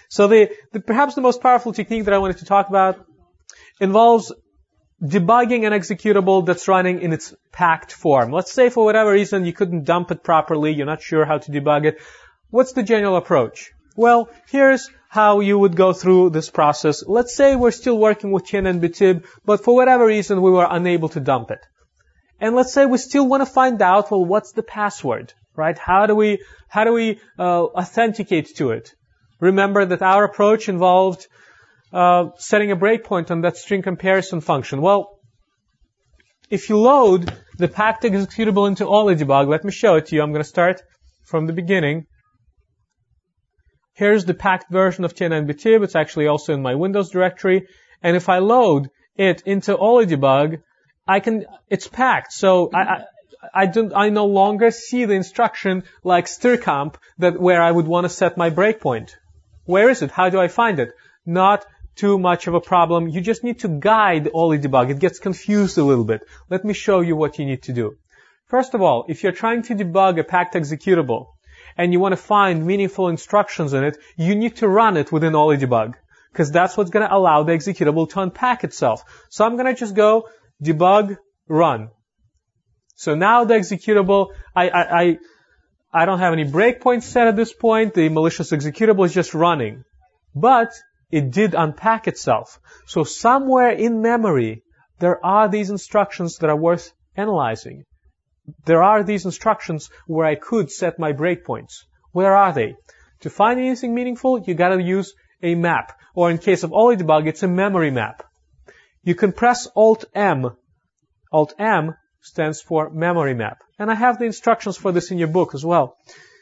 So perhaps the most powerful technique that I wanted to talk about involves debugging an executable that's running in its packed form. Let's say for whatever reason you couldn't dump it properly, you're not sure how to debug it. What's the general approach? Well, here's how you would go through this process. Let's say we're still working with TNN-BTIB, but for whatever reason we were unable to dump it. And let's say we still want to find out, well, what's the password, right? How do we authenticate to it? Remember that our approach involved setting a breakpoint on that string comparison function. Well, if you load the packed executable into OllyDbg, let me show it to you. I'm going to start from the beginning. Here's the packed version of TNN-BTIB. It's actually also in my Windows directory. And if I load it into OllyDbg, it's packed. So I no longer see the instruction like strcmp where I would want to set my breakpoint. Where is it? How do I find it? Not too much of a problem. You just need to guide OllyDbg. It gets confused a little bit. Let me show you what you need to do. First of all, if you're trying to debug a packed executable and you want to find meaningful instructions in it, you need to run it within OllyDbg, because that's what's going to allow the executable to unpack itself. So I'm going to just go debug run. So now the executable, I don't have any breakpoints set at this point. The malicious executable is just running. But it did unpack itself. So somewhere in memory, there are these instructions that are worth analyzing. There are these instructions where I could set my breakpoints. Where are they? To find anything meaningful, you gotta use a map. Or in case of OllyDbg, it's a memory map. You can press Alt-M. Alt-M stands for memory map. And I have the instructions for this in your book as well.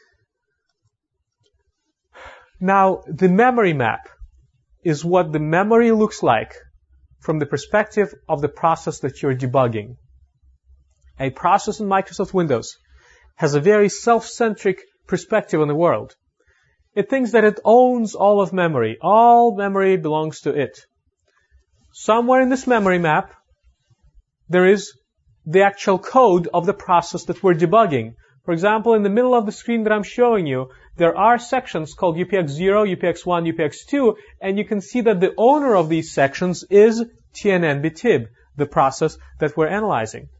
Now, the memory map is what the memory looks like from the perspective of the process that you're debugging. A process in Microsoft Windows has a very self-centric perspective on the world. It thinks that it owns all of memory. All memory belongs to it. Somewhere in this memory map, there is the actual code of the process that we're debugging. For example, in the middle of the screen that I'm showing you, there are sections called UPX0, UPX1, UPX2, and you can see that the owner of these sections is TNN-BTIB, the process that we're analyzing.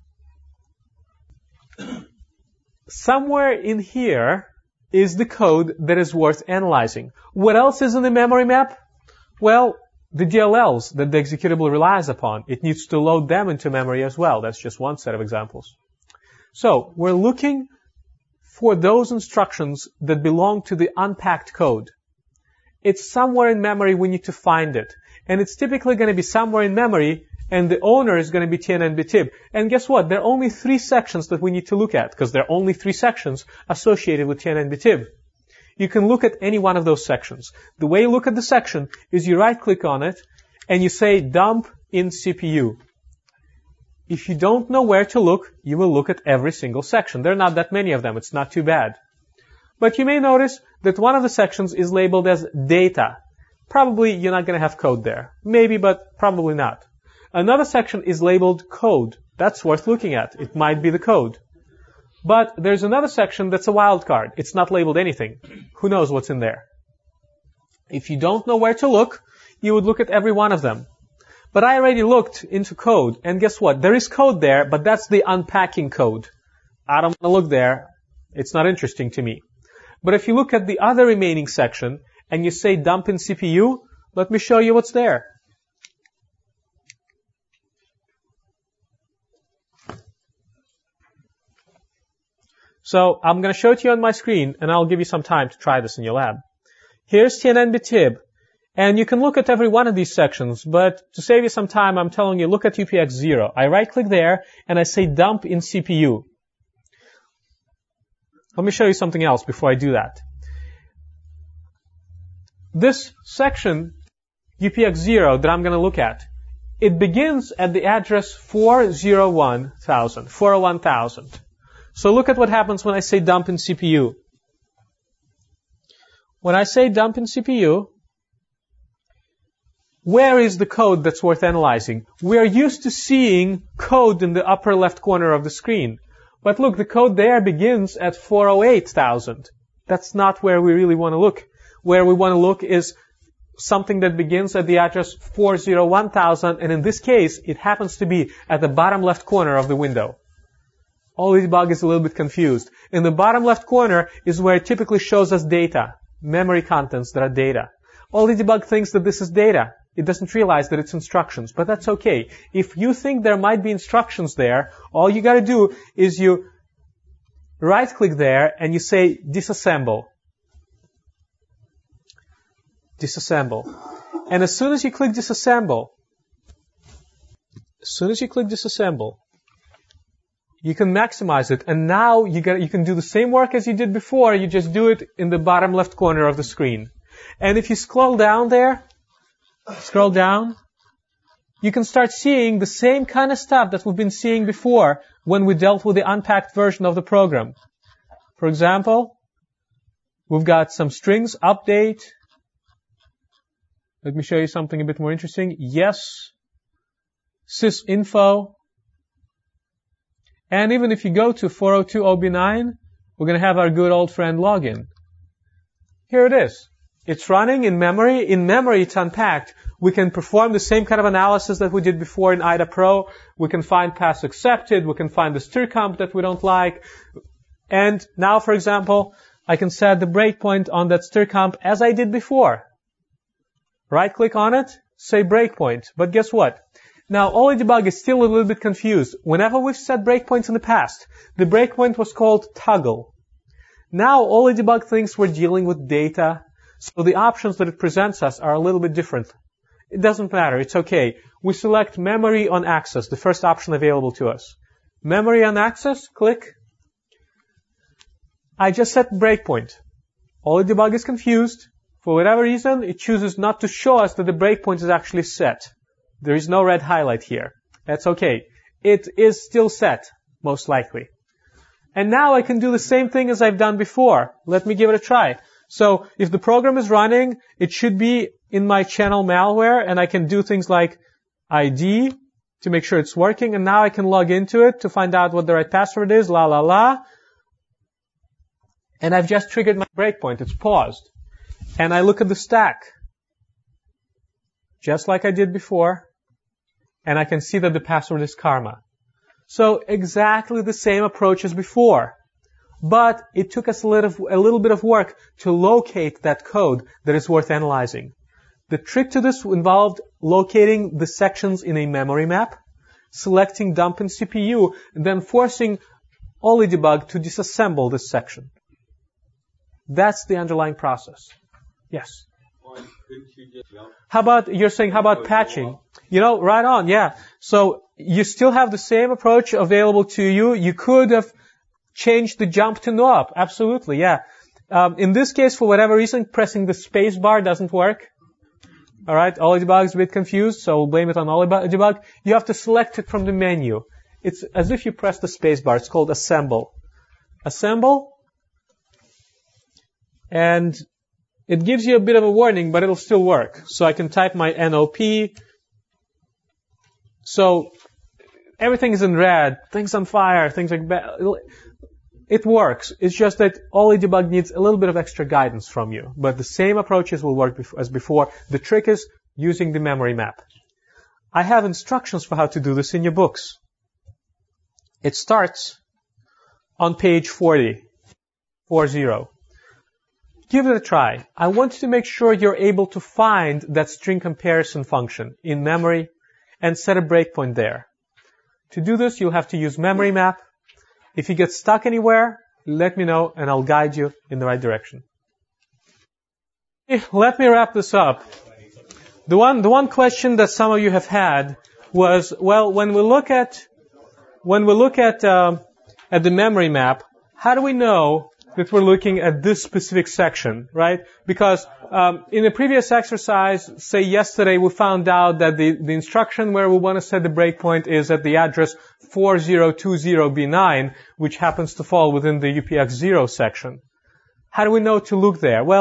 Somewhere in here is the code that is worth analyzing. What else is in the memory map? Well, the DLLs that the executable relies upon. It needs to load them into memory as well. That's just one set of examples. So, we're looking for those instructions that belong to the unpacked code. It's somewhere in memory, we need to find it. And it's typically going to be somewhere in memory, and the owner is going to be TNN-BTIB. And guess what? There are only 3 sections that we need to look at, because there are only 3 sections associated with TNN-BTIB. You can look at any one of those sections. The way you look at the section is you right-click on it, and you say dump in CPU. If you don't know where to look, you will look at every single section. There are not that many of them. It's not too bad. But you may notice that one of the sections is labeled as data. Probably you're not going to have code there. Maybe, but probably not. Another section is labeled code. That's worth looking at. It might be the code. But there's another section that's a wildcard. It's not labeled anything. Who knows what's in there? If you don't know where to look, you would look at every one of them. But I already looked into code, and guess what? There is code there, but that's the unpacking code. I don't want to look there. It's not interesting to me. But if you look at the other remaining section, and you say dump in CPU, let me show you what's there. So I'm going to show it to you on my screen, and I'll give you some time to try this in your lab. Here's TNN-BTIB. And you can look at every one of these sections, but to save you some time, I'm telling you, look at UPX0. I right-click there, and I say dump in CPU. Let me show you something else before I do that. This section, UPX0, that I'm going to look at, it begins at the address 401,000. So look at what happens when I say dump in CPU. When I say dump in CPU, where is the code that's worth analyzing? We are used to seeing code in the upper left corner of the screen. But look, the code there begins at 408,000. That's not where we really want to look. Where we want to look is something that begins at the address 401,000, and in this case, it happens to be at the bottom left corner of the window. OLEDebug is a little bit confused. In the bottom left corner is where it typically shows us data, memory contents that are data. OLEDebug thinks that this is data. It doesn't realize that it's instructions, but that's okay. If you think there might be instructions there, all you gotta do is you right-click there and you say disassemble. Disassemble. And as soon as you click disassemble, you can maximize it, and now you can do the same work as you did before, you just do it in the bottom left corner of the screen. And if you scroll down, you can start seeing the same kind of stuff that we've been seeing before when we dealt with the unpacked version of the program. For example, we've got some strings, update. Let me show you something a bit more interesting. Yes, sysinfo. And even if you go to 402 OB9, we're going to have our good old friend login. Here it is. It's running in memory. In memory, it's unpacked. We can perform the same kind of analysis that we did before in IDA Pro. We can find pass accepted. We can find the strcomp that we don't like. And now, for example, I can set the breakpoint on that strcomp as I did before. Right-click on it, say breakpoint. But guess what? Now, OLEDebug is still a little bit confused. Whenever we've set breakpoints in the past, the breakpoint was called toggle. Now, OLEDebug thinks we're dealing with data, so the options that it presents us are a little bit different. It doesn't matter. It's okay. We select memory on access, the first option available to us. Memory on access, click. I just set breakpoint. OLEDebug is confused. For whatever reason, it chooses not to show us that the breakpoint is actually set. There is no red highlight here. That's okay. It is still set, most likely. And now I can do the same thing as I've done before. Let me give it a try. So if the program is running, it should be in my channel malware, and I can do things like ID to make sure it's working, and now I can log into it to find out what the right password is, and I've just triggered my breakpoint. It's paused. And I look at the stack, just like I did before, and I can see that the password is karma. So exactly the same approach as before. But it took us a little bit of work to locate that code that is worth analyzing. The trick to this involved locating the sections in a memory map, selecting dump in CPU, and then forcing OLEDebug to disassemble this section. That's the underlying process. Yes? How about patching? Right on, yeah. So you still have the same approach available to you. You could have changed the jump to no up. Absolutely, yeah. In this case, for whatever reason, pressing the space bar doesn't work. All right, OLEDebug is a bit confused, so we'll blame it on OLEDebug. You have to select it from the menu. It's as if you press the space bar. It's called assemble. Assemble. And it gives you a bit of a warning, but it'll still work. So I can type my NOP. So everything is in red. Things on fire. Things like that. It works. It's just that OLEDebug needs a little bit of extra guidance from you. But the same approaches will work as before. The trick is using the memory map. I have instructions for how to do this in your books. It starts on page 40. Give it a try. I want you to make sure you're able to find that string comparison function in memory and set a breakpoint there. To do this, you'll have to use memory map. If you get stuck anywhere, let me know and I'll guide you in the right direction. Let me wrap this up. The one question that some of you have had was, well, when we look at the memory map, how do we know that we're looking at this specific section, right? Because in the previous exercise, say yesterday, we found out that the instruction where we want to set the breakpoint is at the address 4020B9, which happens to fall within the UPX0 section. How do we know to look there? Well,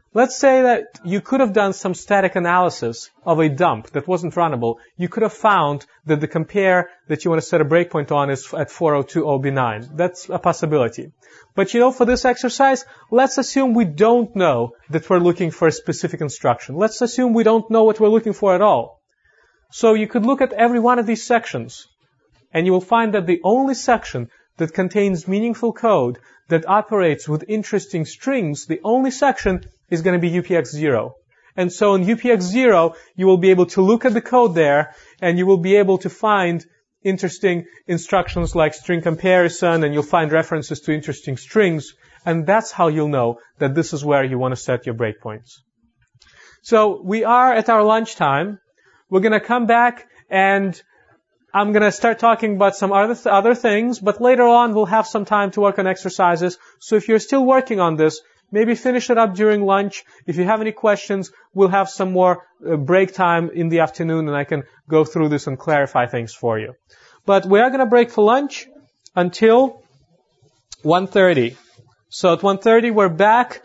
Let's say that you could have done some static analysis of a dump that wasn't runnable. You could have found that the compare that you want to set a breakpoint on is at 402 OB9. That's a possibility. But for this exercise, let's assume we don't know that we're looking for a specific instruction. Let's assume we don't know what we're looking for at all. So you could look at every one of these sections, and you will find that the only section that contains meaningful code that operates with interesting strings, the only section is going to be UPX0. And so in UPX0, you will be able to look at the code there, and you will be able to find interesting instructions like string comparison, and you'll find references to interesting strings, and that's how you'll know that this is where you want to set your breakpoints. So we are at our lunchtime. We're going to come back, and I'm going to start talking about some other things, but later on we'll have some time to work on exercises. So if you're still working on this, maybe finish it up during lunch. If you have any questions, we'll have some more break time in the afternoon, and I can go through this and clarify things for you. But we are going to break for lunch until 1:30. So at 1:30 we're back.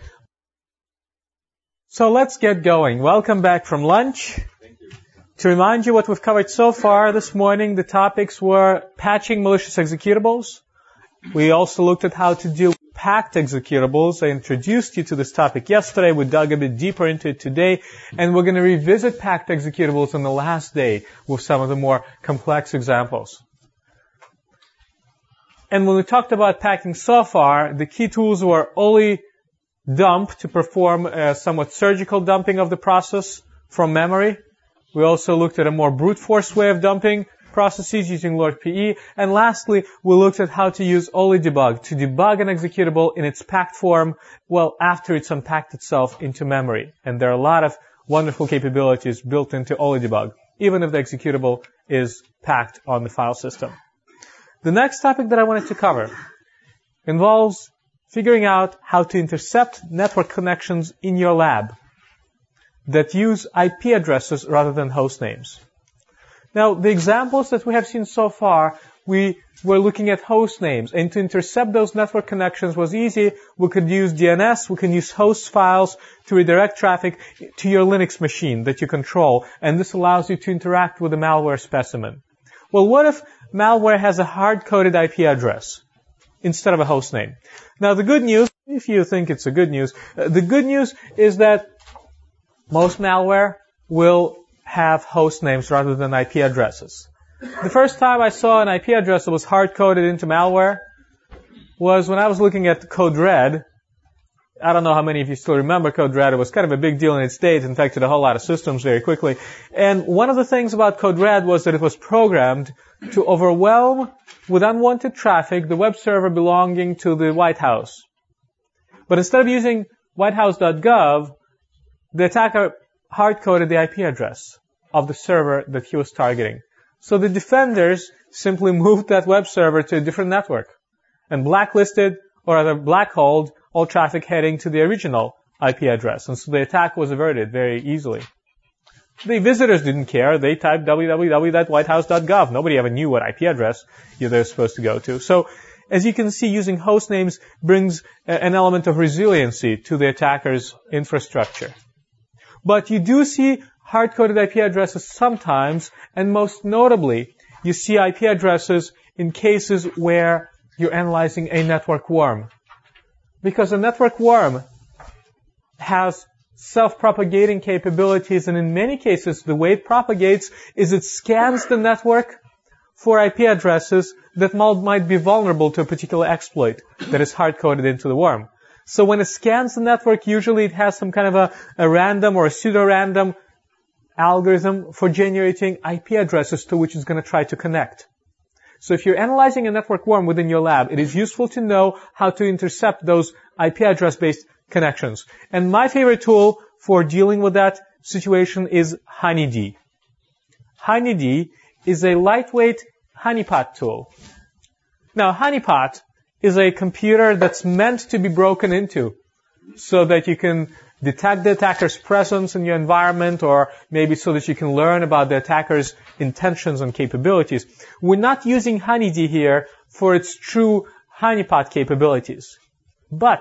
So let's get going. Welcome back from lunch. To remind you what we've covered so far this morning, the topics were patching malicious executables. We also looked at how to deal with packed executables. I introduced you to this topic yesterday. We dug a bit deeper into it today. And we're going to revisit packed executables on the last day with some of the more complex examples. And when we talked about packing so far, the key tools were only dump to perform a somewhat surgical dumping of the process from memory. We also looked at a more brute force way of dumping processes using LordPE. And lastly, we looked at how to use OLEDebug to debug an executable in its packed form, after it's unpacked itself into memory. And there are a lot of wonderful capabilities built into OLEDebug, even if the executable is packed on the file system. The next topic that I wanted to cover involves figuring out how to intercept network connections in your lab that use IP addresses rather than host names. Now, the examples that we have seen so far, we were looking at host names, and to intercept those network connections was easy. We could use DNS, we can use host files to redirect traffic to your Linux machine that you control, and this allows you to interact with a malware specimen. Well, what if malware has a hard-coded IP address instead of a host name? Now, the good news, if you think it's a good news, the good news is that most malware will have host names rather than IP addresses. The first time I saw an IP address that was hard-coded into malware was when I was looking at CodeRed. I don't know how many of you still remember CodeRed. It was kind of a big deal in its day. It infected a whole lot of systems very quickly. And one of the things about CodeRed was that it was programmed to overwhelm with unwanted traffic the web server belonging to the White House. But instead of using whitehouse.gov, the attacker hard-coded the IP address of the server that he was targeting. So the defenders simply moved that web server to a different network and blacklisted, or rather blackholed, all traffic heading to the original IP address. And so the attack was averted very easily. The visitors didn't care. They typed www.whitehouse.gov. Nobody ever knew what IP address they were supposed to go to. So as you can see, using host names brings an element of resiliency to the attacker's infrastructure. But you do see hard-coded IP addresses sometimes, and most notably, you see IP addresses in cases where you're analyzing a network worm. Because a network worm has self-propagating capabilities, and in many cases, the way it propagates is it scans the network for IP addresses that might be vulnerable to a particular exploit that is hard-coded into the worm. So when it scans the network, usually it has some kind of a random or a pseudo-random algorithm for generating IP addresses to which it's going to try to connect. So if you're analyzing a network worm within your lab, it is useful to know how to intercept those IP address-based connections. And my favorite tool for dealing with that situation is HoneyD. HoneyD is a lightweight honeypot tool. Now, honeypot is a computer that's meant to be broken into so that you can detect the attacker's presence in your environment, or maybe so that you can learn about the attacker's intentions and capabilities. We're not using HoneyD here for its true honeypot capabilities. But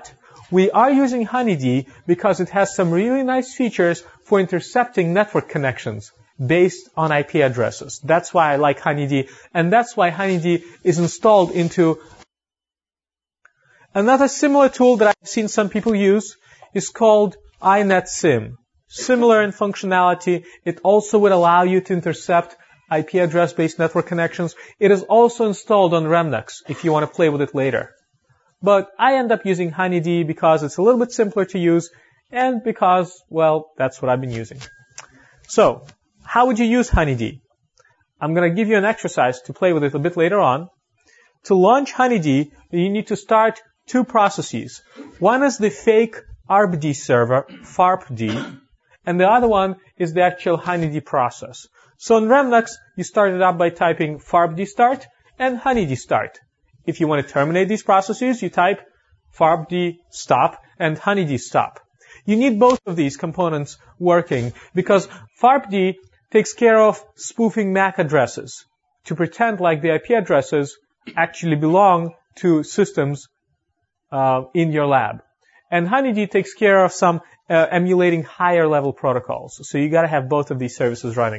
We are using HoneyD because it has some really nice features for intercepting network connections based on IP addresses. That's why I like HoneyD, and that's why HoneyD is installed into. Another similar tool that I've seen some people use is called iNetSim. Similar in functionality, it also would allow you to intercept IP address-based network connections. It is also installed on Remnux if you want to play with it later. But I end up using HoneyD because it's a little bit simpler to use and because, well, that's what I've been using. So, how would you use HoneyD? I'm going to give you an exercise to play with it a bit later on. To launch HoneyD, you need to start two processes. One is the fake ARPD server, FARPD, and the other one is the actual HoneyD process. So in Remnux, you start it up by typing FARPD start and HoneyD start. If you want to terminate these processes, you type FARPD stop and HoneyD stop. You need both of these components working because FARPD takes care of spoofing MAC addresses to pretend like the IP addresses actually belong to systems in your lab. And HoneyD takes care of some emulating higher level protocols. So you got to have both of these services running.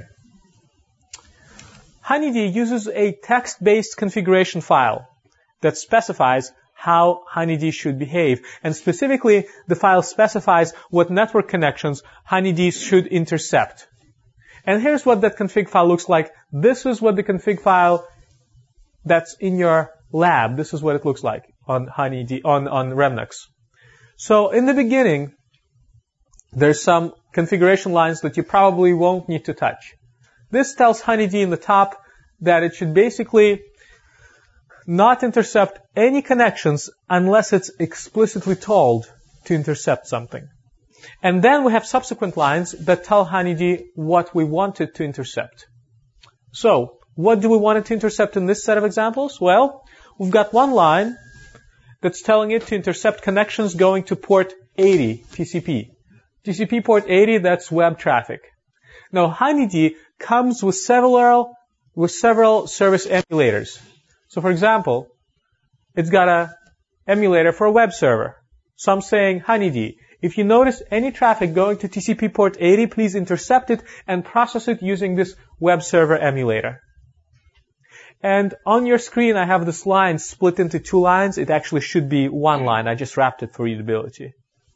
HoneyD uses a text-based configuration file that specifies how HoneyD should behave. And specifically, the file specifies what network connections HoneyD should intercept. And here's what that config file looks like. This is what the config file that's in your lab, this is what it looks like on HoneyD, on Remnux. So in the beginning, there's some configuration lines that you probably won't need to touch. This tells HoneyD in the top that it should basically not intercept any connections unless it's explicitly told to intercept something. And then we have subsequent lines that tell HoneyD what we want it to intercept. So, what do we want it to intercept in this set of examples? Well, we've got one line that's telling it to intercept connections going to port 80, TCP. TCP port 80, that's web traffic. Now, HoneyD comes with several service emulators. So, for example, it's got an emulator for a web server. So I'm saying, HoneyD, if you notice any traffic going to TCP port 80, please intercept it and process it using this web server emulator. And on your screen, I have this line split into two lines. It actually should be one line. I just wrapped it for readability.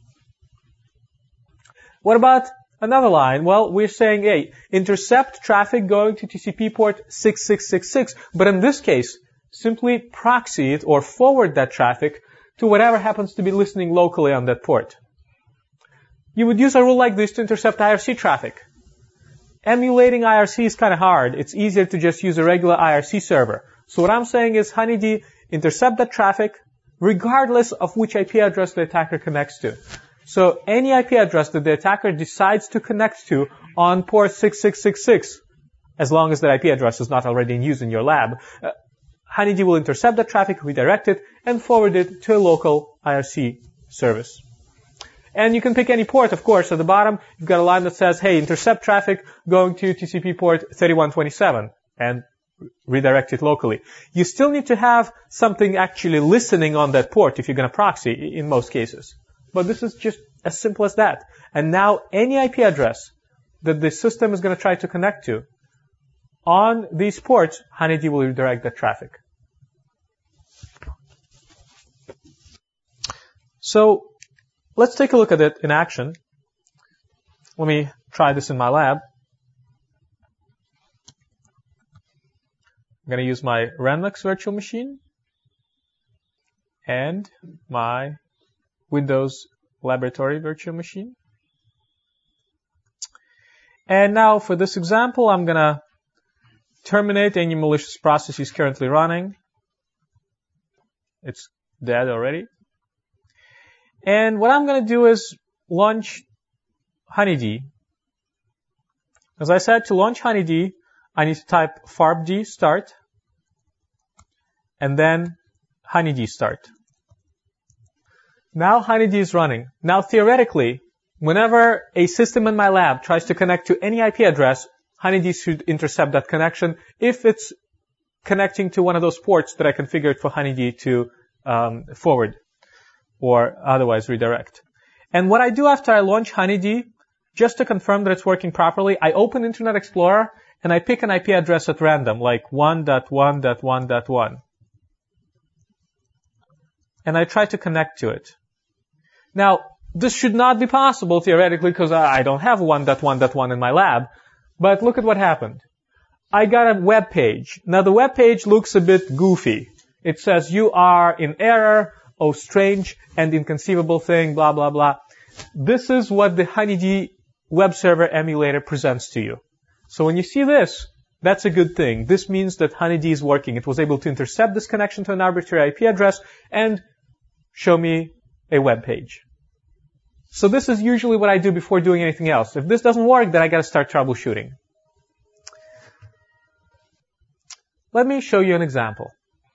What about another line? Well, we're saying, hey, intercept traffic going to TCP port 6666. But in this case, simply proxy it or forward that traffic to whatever happens to be listening locally on that port. You would use a rule like this to intercept IRC traffic. Emulating IRC is kind of hard. It's easier to just use a regular IRC server. So what I'm saying is, HoneyD, intercept that traffic regardless of which IP address the attacker connects to. So any IP address that the attacker decides to connect to on port 6666, as long as that IP address is not already in use in your lab, HoneyD will intercept that traffic, redirect it, and forward it to a local IRC service. And you can pick any port, of course. At the bottom, you've got a line that says, hey, intercept traffic going to TCP port 3127 and redirect it locally. You still need to have something actually listening on that port if you're going to proxy in most cases. But this is just as simple as that. And now any IP address that the system is going to try to connect to on these ports, HoneyD will redirect that traffic. So let's take a look at it in action. Let me try this in my lab. I'm going to use my Remnux virtual machine and my Windows Laboratory virtual machine. And now for this example, I'm going to terminate any malicious processes currently running. It's dead already. And what I'm going to do is launch HoneyD. As I said, to launch HoneyD, I need to type FARPD start and then HoneyD start. Now HoneyD is running. Now theoretically, whenever a system in my lab tries to connect to any IP address, HoneyD should intercept that connection if it's connecting to one of those ports that I configured for HoneyD to forward. or otherwise redirect. And what I do after I launch HoneyD, just to confirm that it's working properly, I open Internet Explorer and I pick an IP address at random, like 1.1.1.1. And I try to connect to it. Now, this should not be possible theoretically because I don't have 1.1.1 in my lab. But look at what happened. I got a web page. Now the web page looks a bit goofy. It says you are in error, oh strange and inconceivable thing, blah, blah, blah. This is what the HoneyD web server emulator presents to you. So when you see this, that's a good thing. This means that HoneyD is working. It was able to intercept this connection to an arbitrary IP address and show me a web page. So this is usually what I do before doing anything else. If this doesn't work, then I gotta start troubleshooting. Let me show you an example.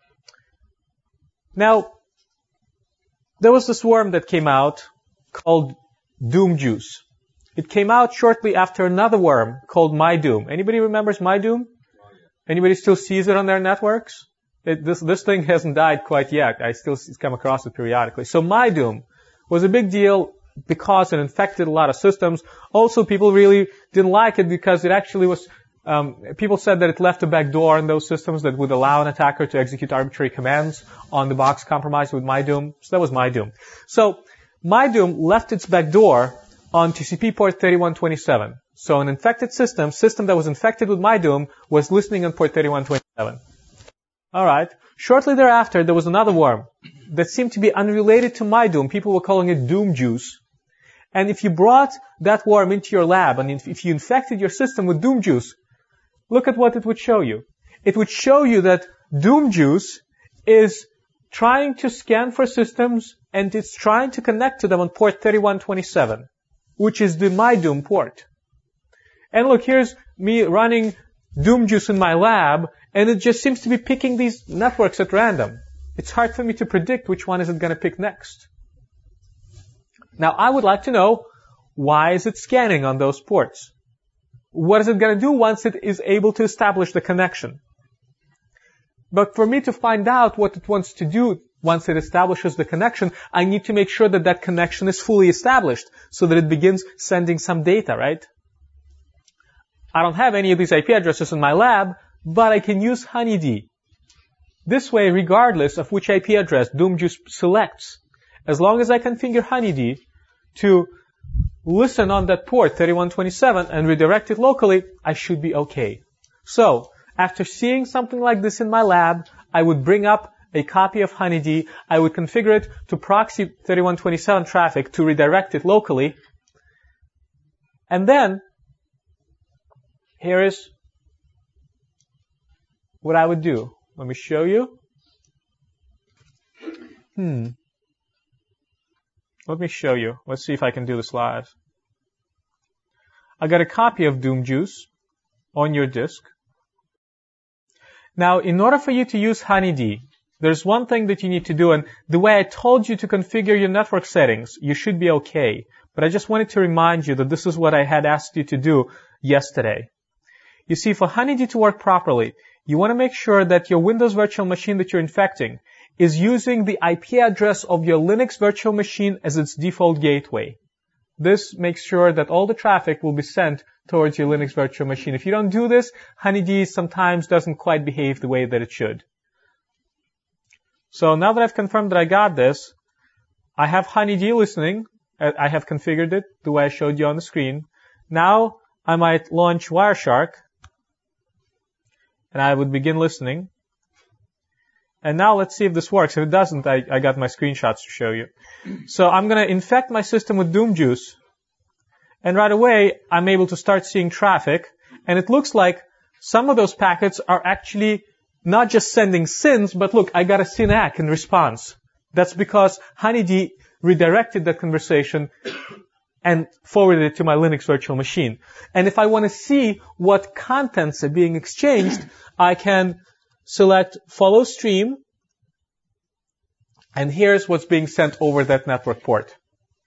Now, there was this worm that came out called DoomJuice. It came out shortly after another worm called MyDoom. Anybody remembers MyDoom? Anybody still sees it on their networks? This thing hasn't died quite yet. I still come across it periodically. So MyDoom was a big deal because it infected a lot of systems. Also, people really didn't like it because it actually was, people said that it left a backdoor in those systems that would allow an attacker to execute arbitrary commands on the box compromised with MyDoom. So that was MyDoom. So MyDoom left its backdoor on TCP port 3127. So an infected system that was infected with MyDoom was listening on port 3127. Alright. Shortly thereafter, there was another worm that seemed to be unrelated to MyDoom. People were calling it DoomJuice. And if you brought that worm into your lab, and if you infected your system with DoomJuice, look at what it would show you. It would show you that DoomJuice is trying to scan for systems, and it's trying to connect to them on port 3127, which is the MyDoom port. And look, here's me running DoomJuice in my lab, and it just seems to be picking these networks at random. It's hard for me to predict which one is it going to pick next. Now, I would like to know, why is it scanning on those ports? What is it going to do once it is able to establish the connection? But for me to find out what it wants to do once it establishes the connection, I need to make sure that that connection is fully established so that it begins sending some data, right? I don't have any of these IP addresses in my lab, but I can use HoneyD. This way, regardless of which IP address DoomJuice selects, as long as I configure HoneyD to listen on that port 3127 and redirect it locally, I should be okay. So, after seeing something like this in my lab, I would bring up a copy of HoneyD, I would configure it to proxy 3127 traffic to redirect it locally, and then, here is what I would do. Let me show you. Let me show you. Let's see if I can do this live. I got a copy of DoomJuice on your disk. Now, in order for you to use HoneyD, there's one thing that you need to do, and the way I told you to configure your network settings, you should be okay. But I just wanted to remind you that this is what I had asked you to do yesterday. You see, for HoneyD to work properly, you want to make sure that your Windows virtual machine that you're infecting is using the IP address of your Linux virtual machine as its default gateway. This makes sure that all the traffic will be sent towards your Linux virtual machine. If you don't do this, HoneyD sometimes doesn't quite behave the way that it should. So now that I've confirmed that I got this, I have HoneyD listening. I have configured it the way I showed you on the screen. Now I might launch Wireshark, and I would begin listening. And now let's see if this works. If it doesn't, I got my screenshots to show you. So I'm going to infect my system with DoomJuice. And right away, I'm able to start seeing traffic. And it looks like some of those packets are actually not just sending SYNs, but look, I got a SYN-ACK in response. That's because HoneyD redirected that conversation and forwarded it to my Linux virtual machine. And if I want to see what contents are being exchanged, I can select follow stream, and here's what's being sent over that network port.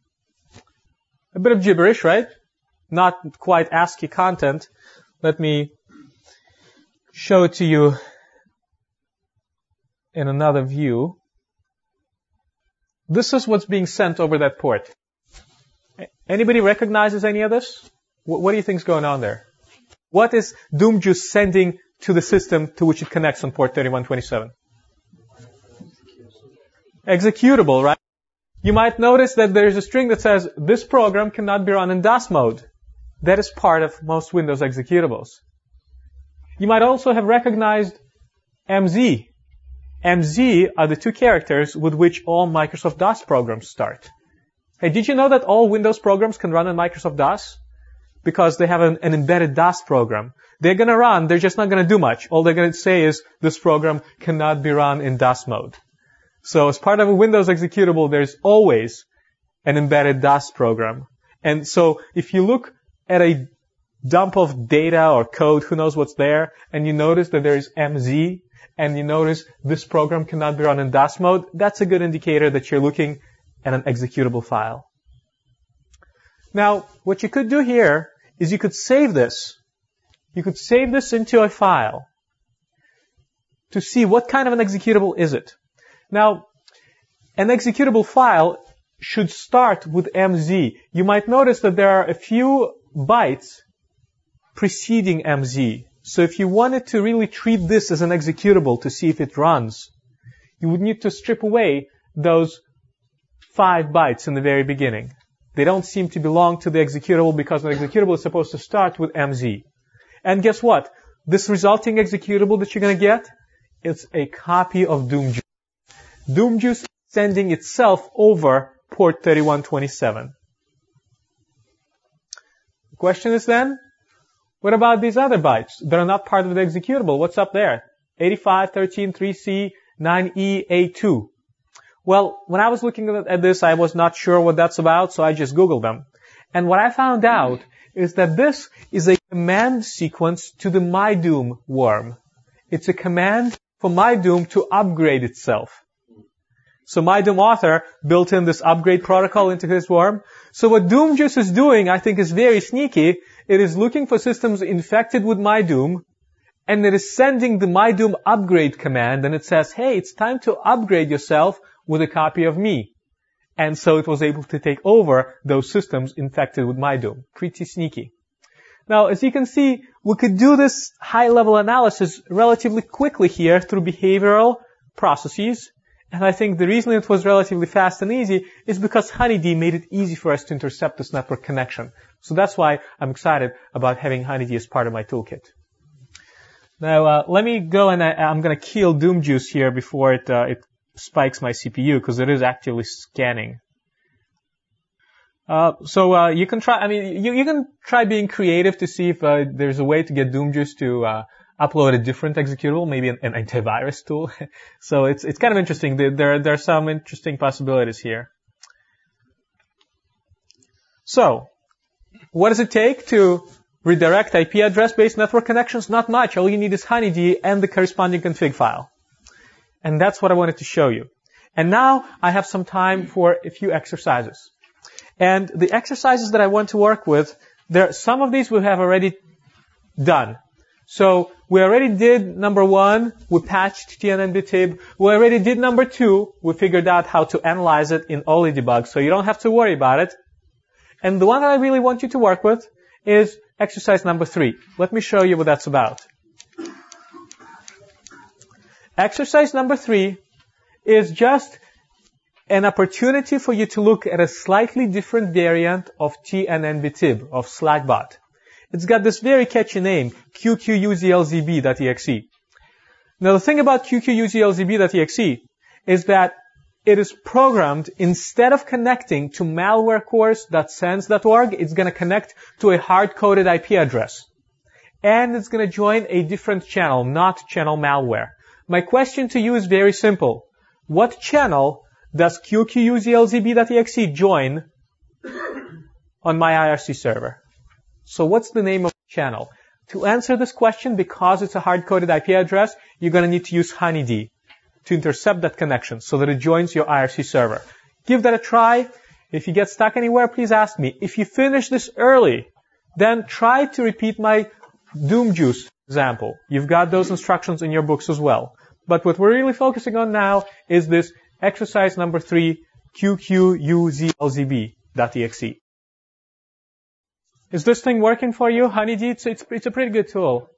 A bit of gibberish, right? Not quite ASCII content. Let me show it to you in another view. This is what's being sent over that port. Anybody recognizes any of this? What do you think is going on there? What is Doomjuice sending to the system to which it connects on port 3127? Executable, right? You might notice that there's a string that says, this program cannot be run in DOS mode. That is part of most Windows executables. You might also have recognized MZ. MZ are the two characters with which all Microsoft DOS programs start. Hey, did you know that all Windows programs can run in Microsoft DOS? Because they have an embedded DOS program. They're going to run, they're just not going to do much. All they're going to say is, this program cannot be run in DOS mode. So as part of a Windows executable, there's always an embedded DOS program. And so if you look at a dump of data or code, who knows what's there, and you notice that there is MZ, and you notice this program cannot be run in DOS mode, that's a good indicator that you're looking at an executable file. Now, what you could do here is you could save this. You could save this into a file to see what kind of an executable is it. Now, an executable file should start with MZ. You might notice that there are a few bytes preceding MZ. So if you wanted to really treat this as an executable to see if it runs, you would need to strip away those 5 bytes in the very beginning. They don't seem to belong to the executable because the executable is supposed to start with MZ. And guess what? This resulting executable that you're going to get, it's a copy of Doomjuice. Doomjuice sending itself over port 3127. The question is then, what about these other bytes that are not part of the executable? What's up there? 85, 13, 3C, 9E, A2. Well, when I was looking at this, I was not sure what that's about, so I just Googled them. And what I found out is that this is a command sequence to the MyDoom worm. It's a command for MyDoom to upgrade itself. So MyDoom author built in this upgrade protocol into his worm. So what Doomjuice is doing, I think, is very sneaky. It is looking for systems infected with MyDoom, and it is sending the MyDoom upgrade command, and it says, hey, it's time to upgrade yourself with a copy of me. And so it was able to take over those systems infected with MyDoom. Pretty sneaky. Now, as you can see, we could do this high-level analysis relatively quickly here through behavioral processes. And I think the reason it was relatively fast and easy is because Honeydee made it easy for us to intercept this network connection. So that's why I'm excited about having Honeydee as part of my toolkit. Now, let me go and I'm going to kill Doomjuice here before it spikes my CPU, because it is actively scanning. So you can try, you can try being creative to see if there's a way to get Doomjuice to upload a different executable, maybe an antivirus tool. So it's kind of interesting. There are some interesting possibilities here. So, what does it take to redirect IP address-based network connections? Not much. All you need is Honeydee and the corresponding config file. And that's what I wanted to show you. And now I have some time for a few exercises. And the exercises that I want to work with, some of these we have already done. So we already did number 1, we patched TNNBTib. We already did number 2, we figured out how to analyze it in OllyDbg, so you don't have to worry about it. And the one that I really want you to work with is exercise number 3. Let me show you what that's about. Exercise number 3 is just an opportunity for you to look at a slightly different variant of TNNBTib, of Slackbot. It's got this very catchy name, QQUZLZB.exe. Now the thing about QQUZLZB.exe is that it is programmed, instead of connecting to malwarecores.sens.org, it's going to connect to a hard-coded IP address. And it's going to join a different channel, not channel malware. My question to you is very simple. What channel does QQUZLZB.exe join on my IRC server? So what's the name of the channel? To answer this question, because it's a hard-coded IP address, you're going to need to use Honeydee to intercept that connection so that it joins your IRC server. Give that a try. If you get stuck anywhere, please ask me. If you finish this early, then try to repeat my Doomjuice example. You've got those instructions in your books as well. But what we're really focusing on now is this exercise number 3, qquzlzb.exe. Is this thing working for you, Honeydee? It's a pretty good tool.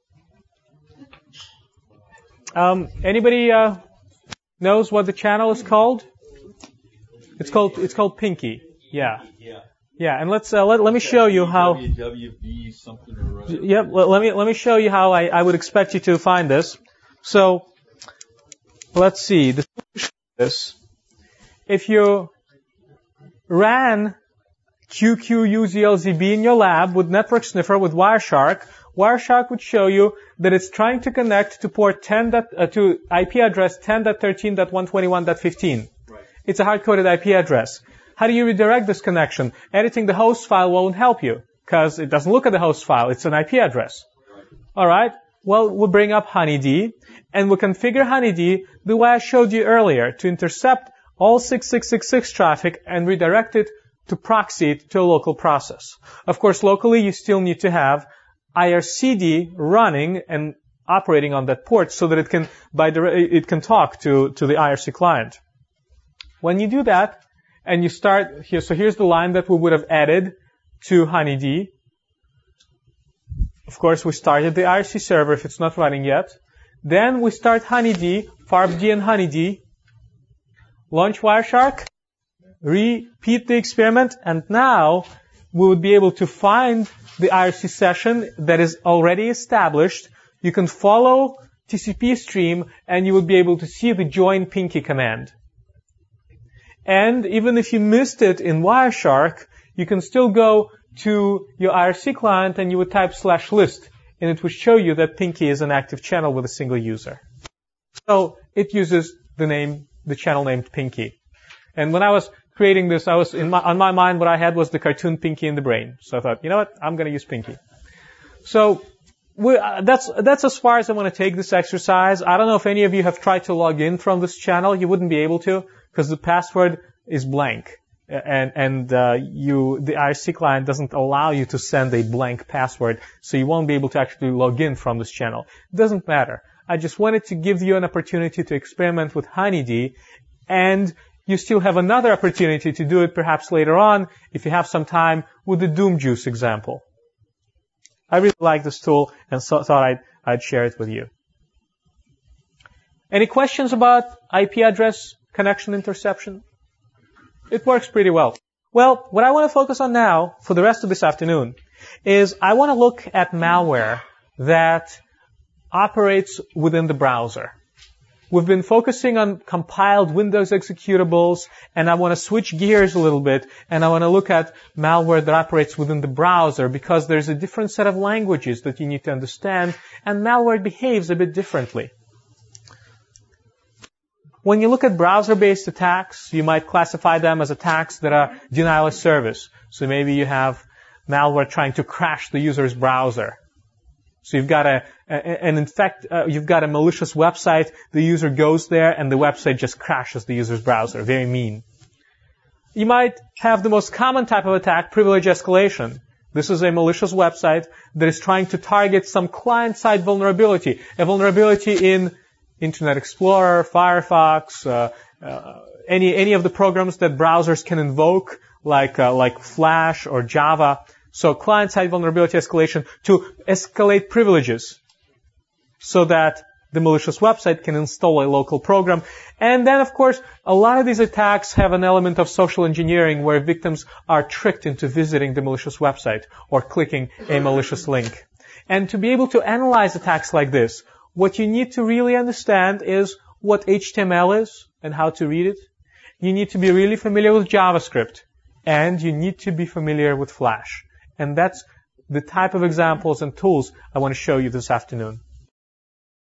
Anybody knows what the channel is called? It's called Pinky. Yeah. Yeah, and let me show you how. WWB something or other. Yep. Let me show you how I would expect you to find this. So, let's see. This. If you ran QQUZLZB in your lab with Network Sniffer with Wireshark, Wireshark would show you that it's trying to connect to port 10 to IP address 10.13.121.15. Right. It's a hard-coded IP address. How do you redirect this connection? Editing the host file won't help you because it doesn't look at the host file. It's an IP address. Right. All right. Well, we'll bring up Honeydee and we'll configure Honeydee the way I showed you earlier to intercept all 6666 traffic and redirect it to proxy it to a local process. Of course, locally you still need to have IRCD running and operating on that port so that it can talk to the IRC client. When you do that, and you start here, so here's the line that we would have added to Honeydee. Of course, we started the IRC server if it's not running yet. Then we start Honeydee, farbd and Honeydee, launch Wireshark, repeat the experiment, and now we would be able to find the IRC session that is already established. You can follow TCP stream, and you would be able to see the join Pinky command. And even if you missed it in Wireshark, you can still go to your IRC client and you would type /list, and it would show you that Pinky is an active channel with a single user. So it uses the channel named Pinky. And when I was creating this, on my mind, what I had was the cartoon Pinky in the brain. So I thought, you know what? I'm going to use Pinky. So that's as far as I want to take this exercise. I don't know if any of you have tried to log in from this channel. You wouldn't be able to because the password is blank. And the IRC client doesn't allow you to send a blank password, so you won't be able to actually log in from this channel. It doesn't matter. I just wanted to give you an opportunity to experiment with Honeydee, and you still have another opportunity to do it perhaps later on if you have some time with the Doom Juice example. I really like this tool and thought I'd share it with you. Any questions about IP address connection interception? It works pretty well. Well, what I want to focus on now for the rest of this afternoon is I want to look at malware that operates within the browser. We've been focusing on compiled Windows executables, and I want to switch gears a little bit, and I want to look at malware that operates within the browser because there's a different set of languages that you need to understand, and malware behaves a bit differently. When you look at browser-based attacks, you might classify them as attacks that are denial of service. So maybe you have malware trying to crash the user's browser. So you've got you've got a malicious website, the user goes there, and the website just crashes the user's browser. Very mean. You might have the most common type of attack, privilege escalation. This is a malicious website that is trying to target some client-side vulnerability, a vulnerability in Internet Explorer, Firefox, any of the programs that browsers can invoke, like Flash or Java. So client-side vulnerability escalation to escalate privileges so that the malicious website can install a local program. And then, of course, a lot of these attacks have an element of social engineering where victims are tricked into visiting the malicious website or clicking a malicious link. And to be able to analyze attacks like this, what you need to really understand is what HTML is and how to read it. You need to be really familiar with JavaScript, and you need to be familiar with Flash. And that's the type of examples and tools I want to show you this afternoon.